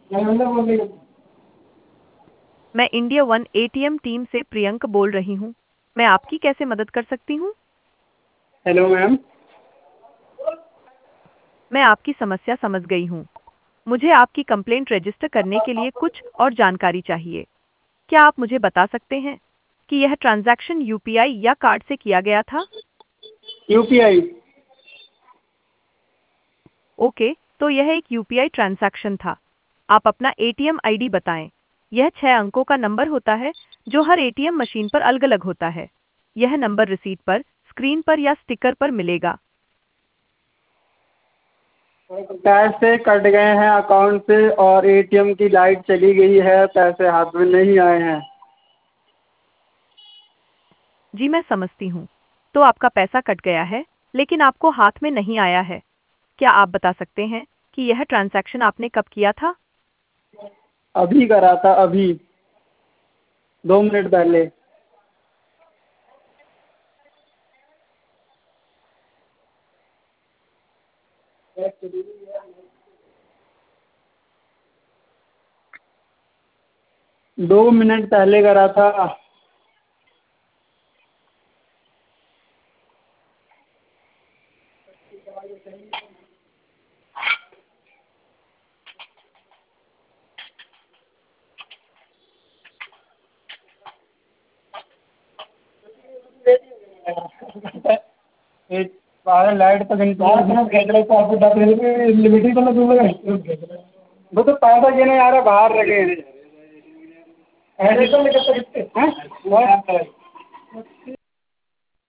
मैं India one ATM team से प्रियंक बोल रही हूँ। मैं आपकी कैसे मदद कर सकती हूँ? Hello ma'am. मैं आपकी समस्या समझ गई हूँ। मुझे आपकी कंप्लेंट रजिस्टर करने के लिए कुछ और जानकारी चाहिए। क्या आप मुझे बता सकते हैं कि यह ट्रांजैक्शन यूपीआई या कार्ड से किया गया था? यूपीआई। ओके, तो यह एक यूपीआई ट्रांजैक्शन था। आप अपना एटीएम आईडी बताएं। यह 6 अंकों का नंबर होता है जो हर एटीएम मशीन पर अलग-अलग होता है। यह नंबर रिसीट पर, स्क्रीन पर या स्टिकर पर मिलेगा। पैसे कट गए हैं अकाउंट से और एटीएम की लाइट चली गई है, पैसे हाथ में नहीं आए हैं। जी मैं समझती हूँ। तो आपका पैसा कट गया है, लेकिन आपको हाथ में नहीं आया है। क्या आप बता सकते हैं कि यह ट्रांजैक्शन आपने कब किया था? अभी करा था, अभी 2 मिनट पहले। 2 मिनट पहले करा था। लाइट तो वो तो पैसा गिने यार, बाहर रखे हैं।